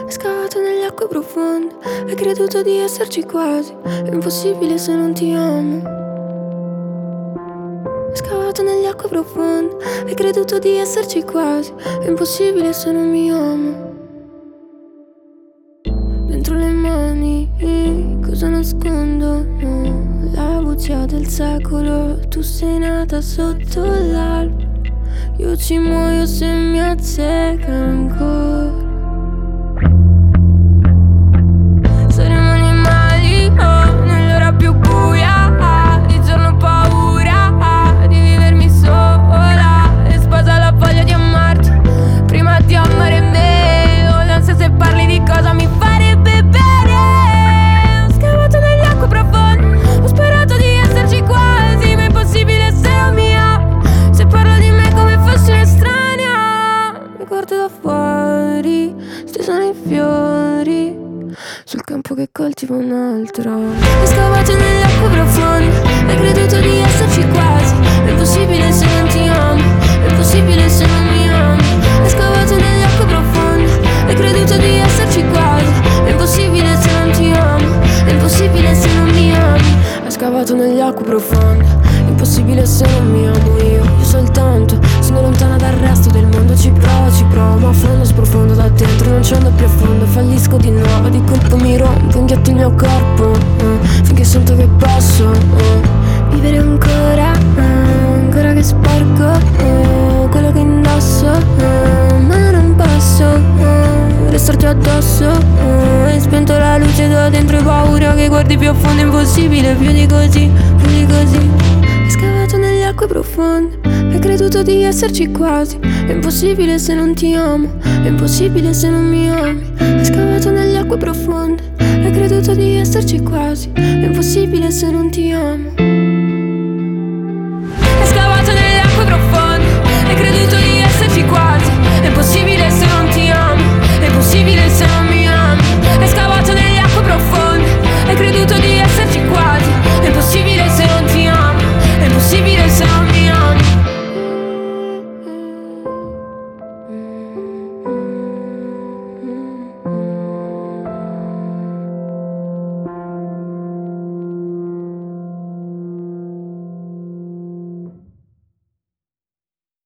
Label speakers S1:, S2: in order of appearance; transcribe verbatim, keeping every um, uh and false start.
S1: Hai scavato negli acque profonde, hai creduto di esserci quasi. È impossibile se non ti amo. Hai scavato negli acque profonde, hai creduto di esserci quasi. È impossibile se non mi amo. Dentro le mani cosa nascondono? La buccia del secolo, tu sei nata sotto l'alba. Io ci muoio se mi azzeca ancora. Saremo animali, oh, nell'ora più buia. Di giorno ho paura di vivermi sola. E sposa la voglia di amarti prima di amare me. Ho l'ansia se parli di cosa mi farebbe bene. Ho scavato negli acque profonde, ho sperato di esserci quasi. Ma è impossibile se non mi amo. Se parlo di me come fossi un'estranea. Mi guardo da fuori, stesa nei fiori, sul campo che coltiva un'altra. Hai scavato negli acque profonde, hai creduto di esserci quasi. È impossibile se non ti amo, è impossibile se non mi ami. Hai scavato negli acque profonde, hai creduto di esserci quasi. È impossibile se non ti amo, è impossibile se non mi ami. Hai scavato negli acque profonde, impossibile se non mi amo io. Io soltanto sono lontana dal resto del mondo. Ci provo, ci provo, ma a fondo sprofondo da dentro. Non ci ando più a fondo, fallisco di nuovo. Di colpo mi rompo, inghiotto il mio corpo, uh, finché sento che posso uh, vivere ancora, uh, ancora che sporco uh, quello che indosso, uh, ma non posso uh, restarti addosso. uh, Hai spento la luce da dentro, hai paura che guardi più a fondo. È impossibile più di così, più di così. Hai scavato negli acque profonde, hai creduto di esserci quasi. È impossibile se non ti amo, è impossibile se non mi ami. Hai scavato negli acque profonde, hai creduto di esserci quasi. È impossibile se non ti amo. Hai scavato negli acque profonde, hai creduto di esserci quasi.